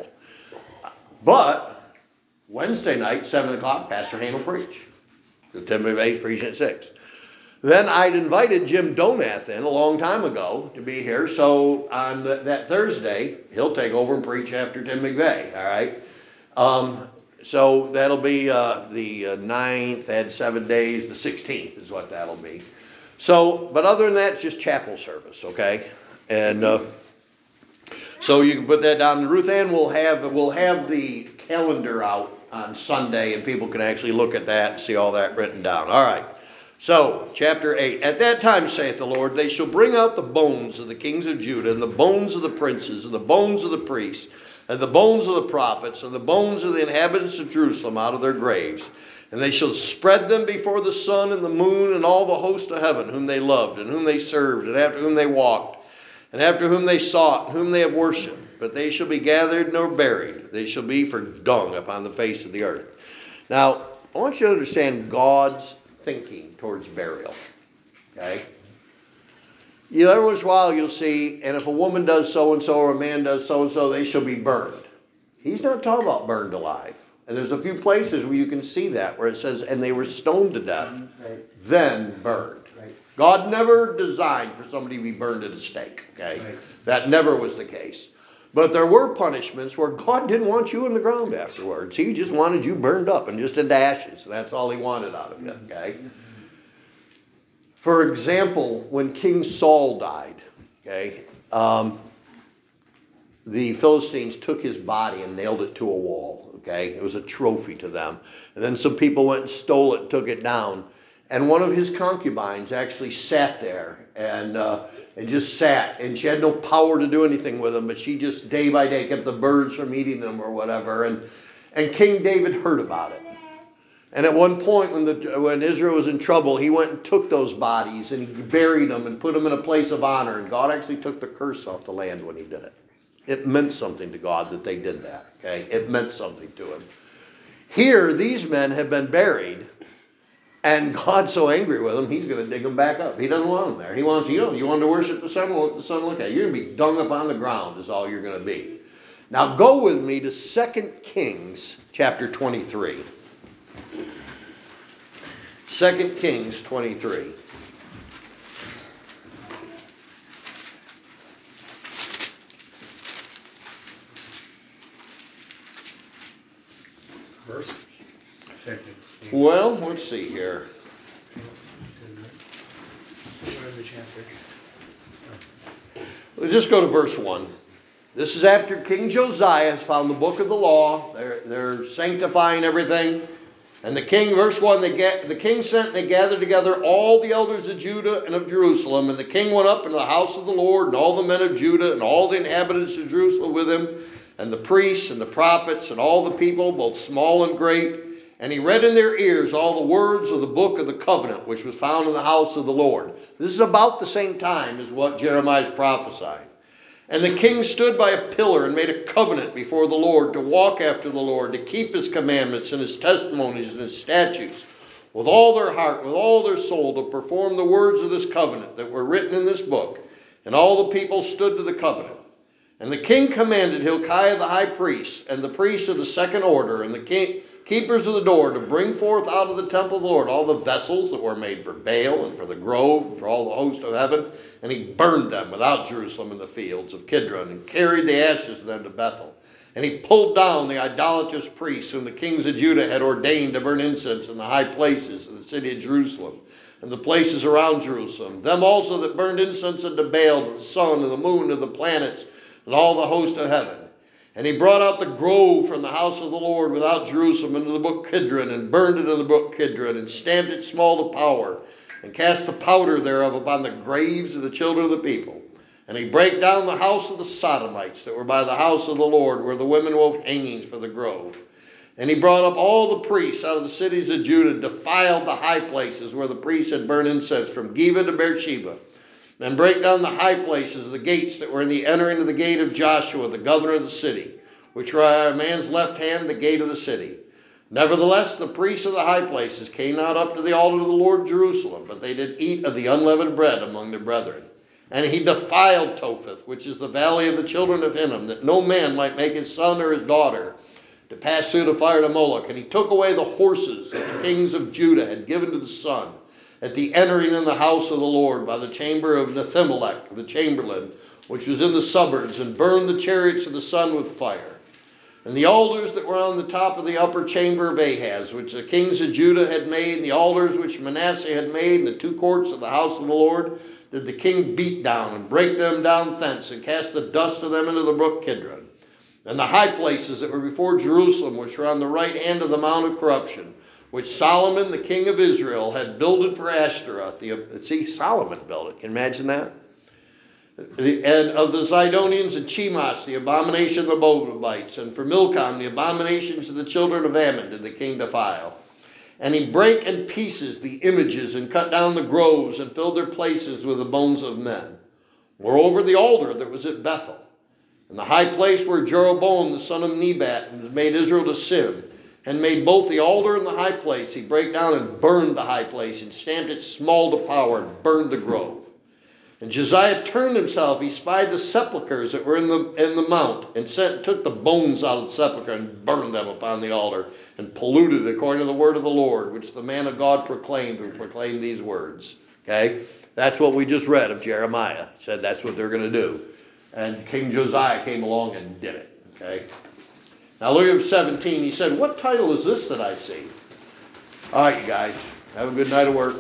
But Wednesday night, seven o'clock, Pastor Hayne will preach. The Tim McVeigh preaching at six. Then I'd invited Jim Donath in a long time ago to be here. So on the, that Thursday, he'll take over and preach after Tim McVeigh. All right. Um, So that'll be uh, the uh, ninth, add seven days, the sixteenth is what that'll be. So, but other than that, it's just chapel service, okay? And uh, so you can put that down. Ruth Ann will have, will have the calendar out on Sunday and people can actually look at that and see all that written down. All right. So, chapter eight. At that time, saith the Lord, they shall bring out the bones of the kings of Judah and the bones of the princes and the bones of the priests and the bones of the prophets, and the bones of the inhabitants of Jerusalem out of their graves. And they shall spread them before the sun and the moon and all the host of heaven, whom they loved, and whom they served, and after whom they walked, and after whom they sought, and whom they have worshipped. But they shall be gathered nor buried. They shall be for dung upon the face of the earth. Now, I want you to understand God's thinking towards burial. Okay? You know, every once in a while you'll see, and if a woman does so-and-so or a man does so-and-so, they shall be burned. He's not talking about burned alive. And there's a few places where you can see that, where it says, and they were stoned to death, right. Then burned. Right. God never designed for somebody to be burned at a stake. Okay, right. That never was the case. But there were punishments where God didn't want you in the ground afterwards. He just wanted you burned up and just into ashes. That's all he wanted out of you. Okay. For example, when King Saul died, okay, um, the Philistines took his body and nailed it to a wall, okay? It was a trophy to them. And then some people went and stole it and took it down. And one of his concubines actually sat there and uh, and just sat. And she had no power to do anything with them, but she just day by day kept the birds from eating them or whatever. And, and King David heard about it. And at one point when, the, when Israel was in trouble, he went and took those bodies and he buried them and put them in a place of honor. And God actually took the curse off the land when he did it. It meant something to God that they did that. Okay, it meant something to him. Here, these men have been buried, and God's so angry with them, he's going to dig them back up. He doesn't want them there. He wants, you know, you want to worship the sun, well, let the sun look at you. You're going to be dung up on the ground is all you're going to be. Now go with me to Second Kings chapter twenty-three. Second Kings twenty-three. Verse. Second. Well, let's see here. Where in the chapter? We'll just go to verse one. This is after King Josiah has found the book of the law. They're, they're sanctifying everything. And the king, verse one, they get, the king sent and they gathered together all the elders of Judah and of Jerusalem. And the king went up into the house of the Lord, and all the men of Judah and all the inhabitants of Jerusalem with him, and the priests and the prophets and all the people, both small and great. And he read in their ears all the words of the book of the covenant, which was found in the house of the Lord. This is about the same time as what Jeremiah is prophesying. And the king stood by a pillar and made a covenant before the Lord to walk after the Lord, to keep his commandments and his testimonies and his statutes with all their heart, with all their soul, to perform the words of this covenant that were written in this book. And all the people stood to the covenant. And the king commanded Hilkiah the high priest and the priests of the second order and the king, keepers of the door to bring forth out of the temple of the Lord all the vessels that were made for Baal and for the grove and for all the host of heaven. And he burned them without Jerusalem in the fields of Kidron and carried the ashes of them to Bethel. And he pulled down the idolatrous priests whom the kings of Judah had ordained to burn incense in the high places of the city of Jerusalem and the places around Jerusalem. Them also that burned incense unto Baal, to the sun and the moon and the planets and all the host of heaven. And he brought out the grove from the house of the Lord without Jerusalem into the brook Kidron, and burned it in the brook Kidron, and stamped it small to powder, and cast the powder thereof upon the graves of the children of the people. And he brake down the house of the Sodomites that were by the house of the Lord, where the women wove hangings for the grove. And he brought up all the priests out of the cities of Judah, defiled the high places where the priests had burned incense, from Geba to Beersheba. And brake down the high places of the gates that were in the entering of the gate of Joshua, the governor of the city, which were at a man's left hand, the gate of the city. Nevertheless, the priests of the high places came not up to the altar of the Lord in Jerusalem, but they did eat of the unleavened bread among their brethren. And he defiled Topheth, which is the valley of the children of Hinnom, that no man might make his son or his daughter to pass through the fire to Moloch. And he took away the horses that the kings of Judah had given to the sun, at the entering in the house of the Lord by the chamber of Nethimelech, the chamberlain, which was in the suburbs, and burned the chariots of the sun with fire. And the altars that were on the top of the upper chamber of Ahaz, which the kings of Judah had made, and the altars which Manasseh had made, in the two courts of the house of the Lord, did the king beat down, and break them down thence, and cast the dust of them into the brook Kidron. And the high places that were before Jerusalem, which were on the right hand of the Mount of Corruption, which Solomon, the king of Israel, had builded for Ashtaroth. The, see, Solomon built it. Can you imagine that? The, and of the Zidonians and Chemosh, the abomination of the Moabites, and for Milcom, the abominations of the children of Ammon, did the king defile. And he brake in pieces the images, and cut down the groves, and filled their places with the bones of men. Moreover, the altar that was at Bethel, and the high place where Jeroboam the son of Nebat had made Israel to sin, and made both the altar and the high place. He brake down and burned the high place, and stamped it small to powder, and burned the grove. And Josiah turned himself, he spied the sepulchres that were in the in the mount, and sent, took the bones out of the sepulchre, and burned them upon the altar, and polluted according to the word of the Lord, which the man of God proclaimed, who proclaimed these words. Okay? That's what we just read of Jeremiah. He said that's what they're going to do. And King Josiah came along and did it. Okay? Now look at seventeen. He said, what title is this that I see? All right, you guys. Have a good night of work.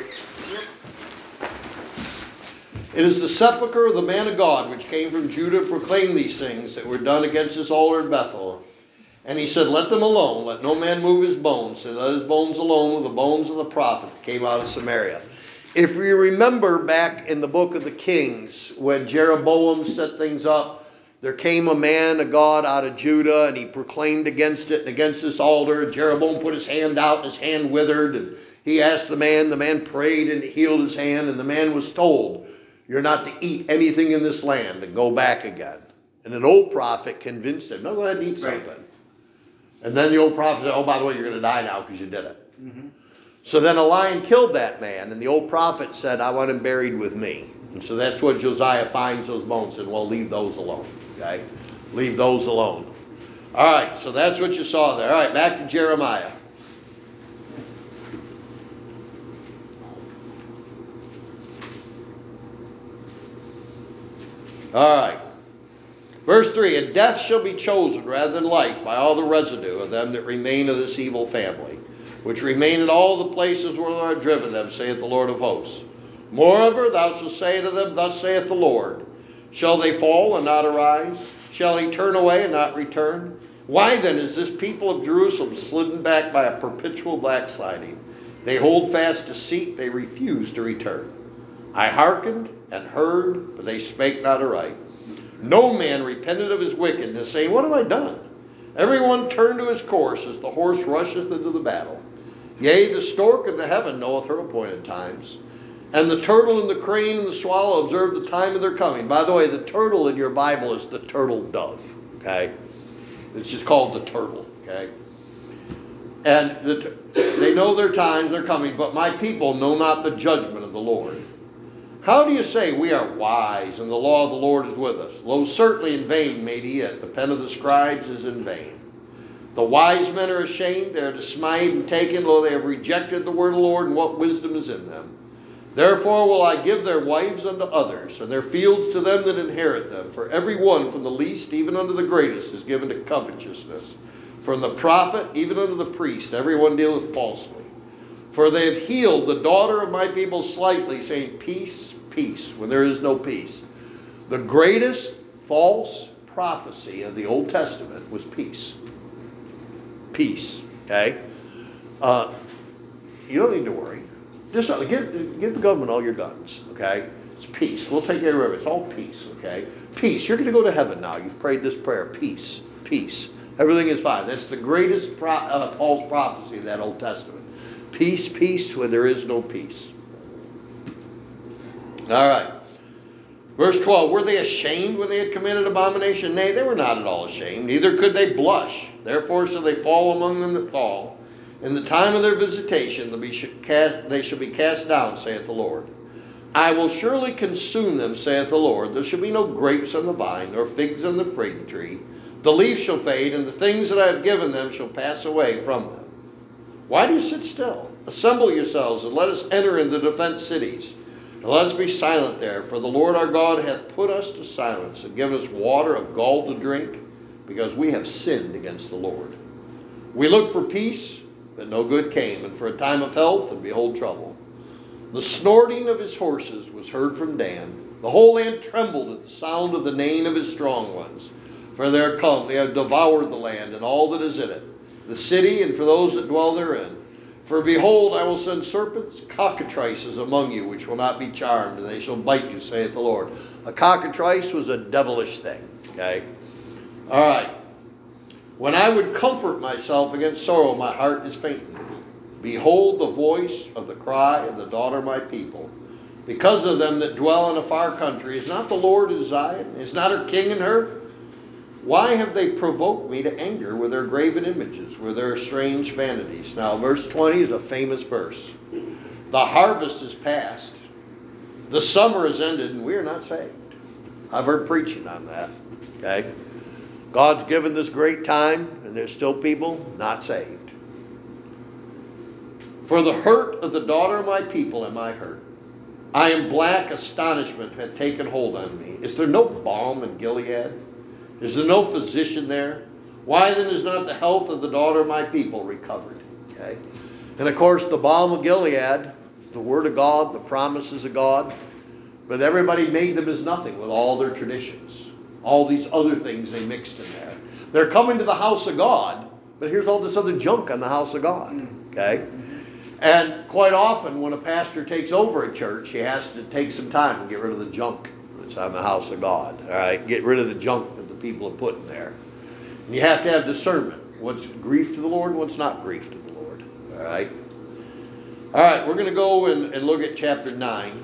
It is the sepulchre of the man of God, which came from Judah, proclaimed these things that were done against his altar at Bethel. And he said, let them alone. Let no man move his bones. And let his bones alone with the bones of the prophet that came out of Samaria. if you remember back in the book of the Kings, when Jeroboam set things up, there came a man of God out of Judah, and he proclaimed against it and against this altar. Jeroboam put his hand out, and his hand withered, and he asked the man, the man prayed and healed his hand, and the man was told, you're not to eat anything in this land and go back again. And an old prophet convinced him, no, go ahead and eat something. Right. And then the old prophet said, oh, by the way, you're going to die now because you did it. Mm-hmm. So then a lion killed that man, and the old prophet said, I want him buried with me. And so that's what Josiah finds those bones, and we'll leave those alone. Okay? Leave those alone. All right, so that's what you saw there. All right, back to Jeremiah. All right. Verse three, and death shall be chosen rather than life by all the residue of them that remain of this evil family, which remain in all the places where thou art driven them, saith the Lord of hosts. Moreover, thou shalt say to them, thus saith the Lord, shall they fall and not arise? Shall he turn away and not return? Why then is this people of Jerusalem slidden back by a perpetual backsliding? They hold fast deceit, they refuse to return. I hearkened and heard, but they spake not aright. No man repented of his wickedness, saying, what have I done? Everyone turned to his course as the horse rusheth into the battle. Yea, the stork of the heaven knoweth her appointed times. And the turtle and the crane and the swallow observe the time of their coming. By the way, the turtle in your Bible is the turtle dove. Okay? It's just called the turtle. Okay? And the, they know their times, they're coming, but my people know not the judgment of the Lord. How do you say we are wise and the law of the Lord is with us? Lo, certainly in vain made he it. The pen of the scribes is in vain. The wise men are ashamed. They are dismayed and taken. Lo, they have rejected the word of the Lord, and what wisdom is in them. Therefore will I give their wives unto others, and their fields to them that inherit them. For every one from the least even unto the greatest is given to covetousness. From the prophet even unto the priest, every one dealeth falsely. For they have healed the daughter of my people slightly, saying, peace, peace, when there is no peace. The greatest false prophecy of the Old Testament was peace. Peace, okay? Uh, you don't need to worry. Just give, give the government all your guns, okay? It's peace. We'll take care of it. It's all peace, okay? Peace. You're going to go to heaven now. You've prayed this prayer. Peace. Peace. Everything is fine. That's the greatest pro- uh, false prophecy of that Old Testament. Peace, peace, where there is no peace. All right. Verse twelve, were they ashamed when they had committed abomination? Nay, they were not at all ashamed, neither could they blush. Therefore shall they fall among them that fall. In the time of their visitation they shall be cast down, saith the Lord. I will surely consume them, saith the Lord. There shall be no grapes on the vine, nor figs on the fig tree. The leaf shall fade, and the things that I have given them shall pass away from them. Why do you sit still? Assemble yourselves, and let us enter into the fenced cities. And let us be silent there, for the Lord our God hath put us to silence, and given us water of gall to drink, because we have sinned against the Lord. We looked for peace, but no good came, and for a time of health, and behold trouble. The snorting of his horses was heard from Dan. The whole land trembled at the sound of the neighing of his strong ones. For they are come, they have devoured the land, and all that is in it, the city, and for those that dwell therein. For behold, I will send serpents, cockatrices among you, which will not be charmed, and they shall bite you, saith the Lord. A cockatrice was a devilish thing, okay? All right. When I would comfort myself against sorrow, my heart is fainting. Behold the voice of the cry of the daughter of my people. Because of them that dwell in a far country, is not the Lord in Zion? Is not her king in her? Why have they provoked me to anger with their graven images, with their strange vanities? Now, verse twenty is a famous verse. The harvest is past. The summer is ended, and we are not saved. I've heard preaching on that. Okay? God's given this great time, and there's still people not saved. For the hurt of the daughter of my people am I hurt. I am black, astonishment hath taken hold on me. Is there no balm in Gilead? Is there no physician there? Why then is not the health of the daughter of my people recovered? Okay? And of course, the balm of Gilead is the word of God, the promises of God. But everybody made them as nothing with all their traditions. All these other things they mixed in there. They're coming to the house of God, but here's all this other junk on the house of God. Okay? And quite often when a pastor takes over a church, he has to take some time and get rid of the junk that's on the house of God. All right, get rid of the junk that the people have put in there. And you have to have discernment. What's grief to the Lord and what's not grief to the Lord. All right. All right, we're going to go and, and look at chapter nine.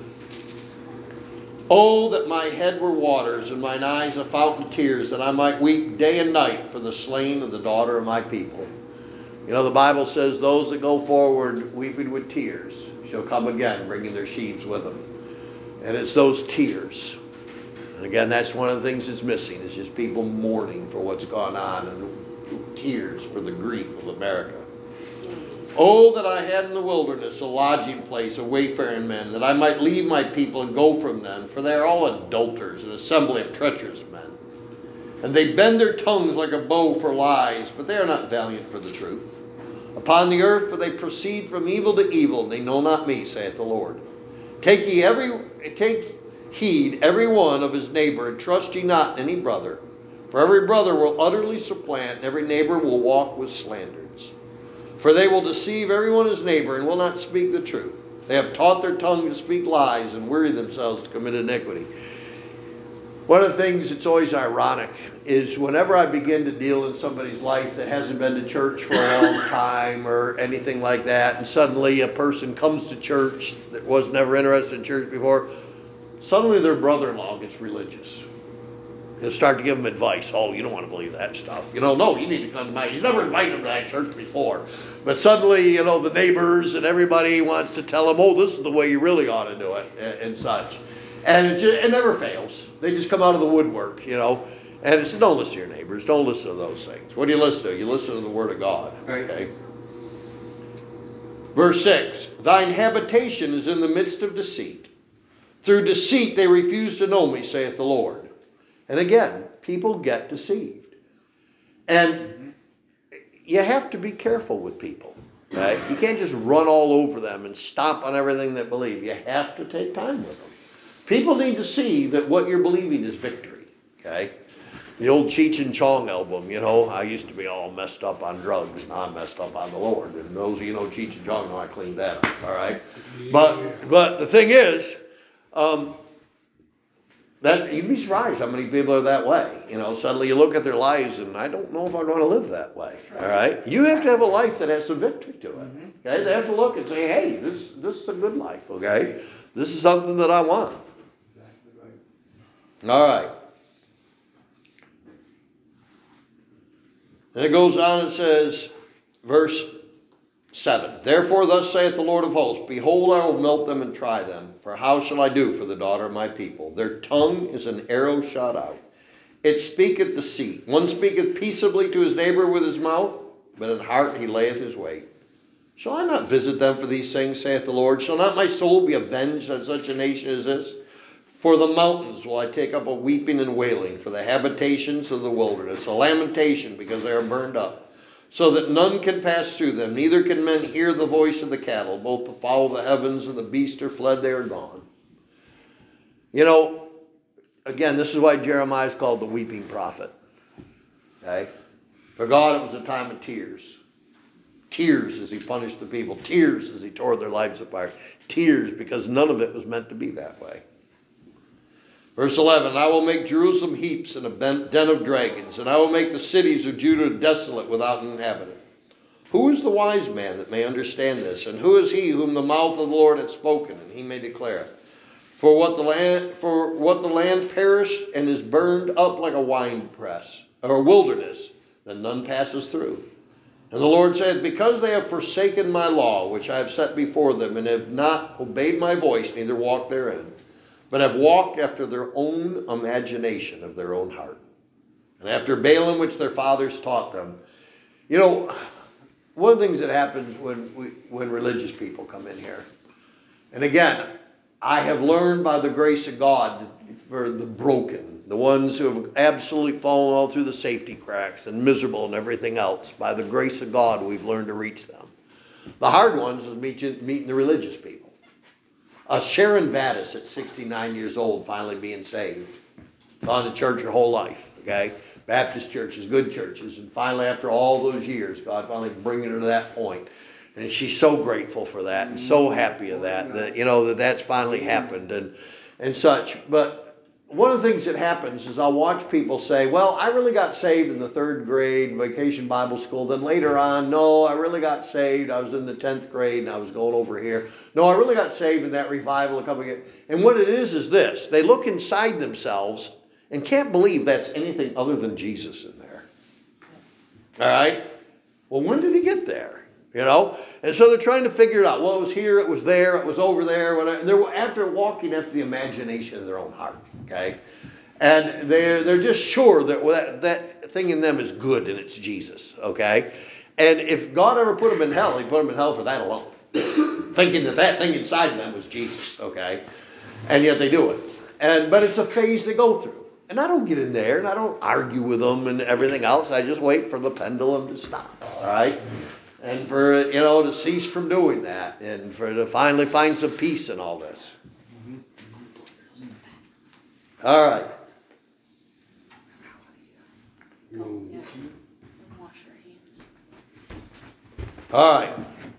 Oh, that my head were waters and mine eyes a fountain of tears, that I might weep day and night for the slain of the daughter of my people. You know, the Bible says those that go forward weeping with tears shall come again, bringing their sheaves with them. And it's those tears. And again, that's one of the things that's missing. It's just people mourning for what's gone on and tears for the grief of America. Oh, that I had in the wilderness a lodging place, a wayfaring men, that I might leave my people and go from them, for they are all adulterers, an assembly of treacherous men. And they bend their tongues like a bow for lies, but they are not valiant for the truth. Upon the earth, for they proceed from evil to evil, and they know not me, saith the Lord. Take ye every take heed every one of his neighbor, and trust ye not in any brother. For every brother will utterly supplant, and every neighbor will walk with slanders. For they will deceive every one his neighbor, and will not speak the truth. They have taught their tongue to speak lies, and weary themselves to commit iniquity. One of the things that's always ironic is whenever I begin to deal in somebody's life that hasn't been to church for a long time or anything like that, and suddenly a person comes to church that was never interested in church before, suddenly their brother-in-law gets religious. He'll start to give them advice. Oh, you don't want to believe that stuff. You know, no, you need to come to my... He's never invited them to that church before. But suddenly, you know, the neighbors and everybody wants to tell him, oh, this is the way you really ought to do it, and, and such. And it, just, it never fails. They just come out of the woodwork, you know. And it's, don't listen to your neighbors. Don't listen to those things. What do you listen to? You listen to the Word of God. Okay. Verse six. Thine habitation is in the midst of deceit. Through deceit they refuse to know me, saith the Lord. And again, people get deceived. And you have to be careful with people. Right? You can't just run all over them and stomp on everything they believe. You have to take time with them. People need to see that what you're believing is victory. Okay? The old Cheech and Chong album, you know, I used to be all messed up on drugs. Now I'm messed up on the Lord. And those of you know Cheech and Chong know I cleaned that up. All right? But, but the thing is... Um, That, you'd be surprised how many people are that way. You know, suddenly you look at their lives and I don't know if I want to live that way. All right? You have to have a life that has some victory to it. Okay? They have to look and say, hey, this, this is a good life, okay? This is something that I want. All right. And it goes on and says, verse seven. Therefore thus saith the Lord of hosts, behold, I will melt them and try them. For how shall I do for the daughter of my people? Their tongue is an arrow shot out. It speaketh deceit. One speaketh peaceably to his neighbor with his mouth, but in heart he layeth his weight. Shall I not visit them for these things, saith the Lord? Shall not my soul be avenged on such a nation as this? For the mountains will I take up a weeping and wailing, for the habitations of the wilderness, a lamentation because they are burned up, so that none can pass through them, neither can men hear the voice of the cattle. Both the fowl of the heavens and the beast are fled, they are gone. You know, again, this is why Jeremiah is called the weeping prophet. Okay? For God, it was a time of tears. Tears as he punished the people. Tears as he tore their lives apart. Tears because none of it was meant to be that way. Verse eleven, I will make Jerusalem heaps and a den of dragons, and I will make the cities of Judah desolate without an inhabitant. Who is the wise man that may understand this? And who is he whom the mouth of the Lord hath spoken, and he may declare it? For what the land, for what the land perished and is burned up like a winepress, or a wilderness, then none passes through. And the Lord saith, because they have forsaken my law, which I have set before them, and have not obeyed my voice, neither walked therein, but have walked after their own imagination of their own heart, and after Balaam, which their fathers taught them. You know, one of the things that happens when we, when religious people come in here, and again, I have learned by the grace of God for the broken, the ones who have absolutely fallen all through the safety cracks and miserable and everything else, by the grace of God, we've learned to reach them. The hard ones is meeting, meeting the religious people. Uh, Sharon Vaddis at sixty-nine years old finally being saved. Gone to church her whole life, okay? Baptist churches, good churches. And finally, after all those years, God finally bringing her to that point. And she's so grateful for that and so happy of that, that, you know, that that's finally happened and, and such. But one of the things that happens is I'll watch people say, well, I really got saved in the third grade, vacation Bible school. Then later on, no, I really got saved. I was in the tenth grade and I was going over here. No, I really got saved in that revival a couple of years. And what it is is this. They look inside themselves and can't believe that's anything other than Jesus in there. All right? Well, when did he get there? You know? And so they're trying to figure it out. Well, it was here, it was there, it was over there. Whatever. And they're after walking after the imagination of their own heart. Okay? And they're, they're just sure that that, that thing in them is good and it's Jesus. Okay? And if God ever put them in hell, he put them in hell for that alone. Thinking that that thing inside of them was Jesus. Okay? And yet they do it. And But it's a phase they go through. And I don't get in there and I don't argue with them and everything else. I just wait for the pendulum to stop. All right? And for, you know, to cease from doing that. And for to finally find some peace in all this. All right. Oh, yeah. Wash your hands. All right.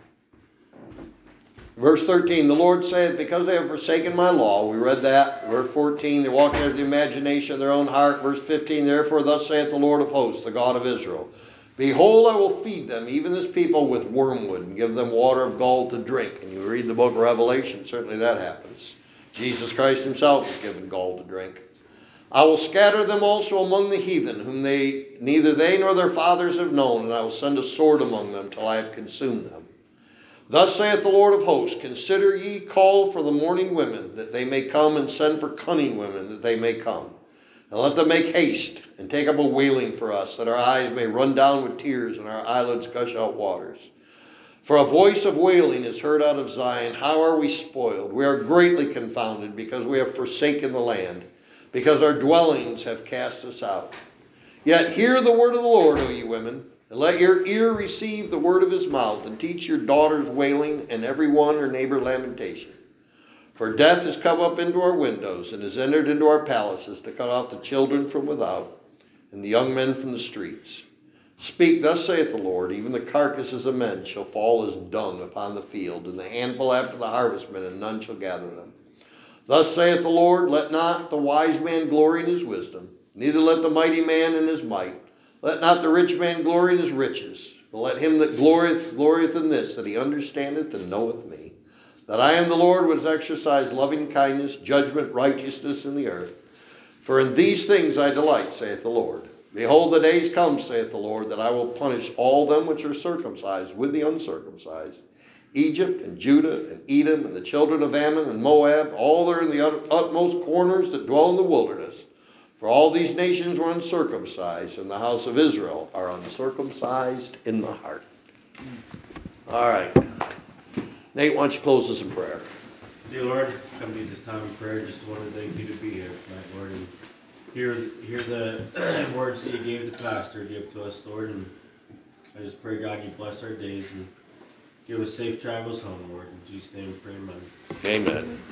Verse thirteen, the Lord saith, because they have forsaken my law. We read that. Verse fourteen, they're walking after the imagination of their own heart. Verse fifteen, therefore thus saith the Lord of hosts, the God of Israel. Behold, I will feed them, even this people, with wormwood, and give them water of gall to drink. And you read the book of Revelation, certainly that happens. Jesus Christ himself was given gall to drink. I will scatter them also among the heathen, whom they neither they nor their fathers have known, and I will send a sword among them till I have consumed them. Thus saith the Lord of hosts, consider ye, call for the mourning women, that they may come, and send for cunning women, that they may come. And let them make haste, and take up a wailing for us, that our eyes may run down with tears, and our eyelids gush out waters. For a voice of wailing is heard out of Zion. How are we spoiled? We are greatly confounded, because we have forsaken the land, because our dwellings have cast us out. Yet hear the word of the Lord, O ye women, and let your ear receive the word of his mouth, and teach your daughters wailing, and every one her neighbor lamentation. For death has come up into our windows, and has entered into our palaces, to cut off the children from without, and the young men from the streets. Speak, thus saith the Lord, even the carcasses of men shall fall as dung upon the field, and the handful after the harvestmen, and none shall gather them. Thus saith the Lord, let not the wise man glory in his wisdom, neither let the mighty man in his might. Let not the rich man glory in his riches, but let him that glorieth, glorieth in this, that he understandeth and knoweth me. That I am the Lord, which exercise loving kindness, judgment, righteousness in the earth. For in these things I delight, saith the Lord. Behold, the days come, saith the Lord, that I will punish all them which are circumcised with the uncircumcised. Egypt and Judah and Edom and the children of Ammon and Moab, all that are in the utmost corners that dwell in the wilderness. For all these nations were uncircumcised, and the house of Israel are uncircumcised in the heart. All right. Nate, why don't you close us in prayer? Dear Lord, come to you this time of prayer. Just want to thank you to be here tonight, Lord, and hear, hear the words that you gave the pastor, give to us, Lord. And I just pray, God, you bless our days and give us safe travels home, Lord. In Jesus' name we pray, amen. Amen.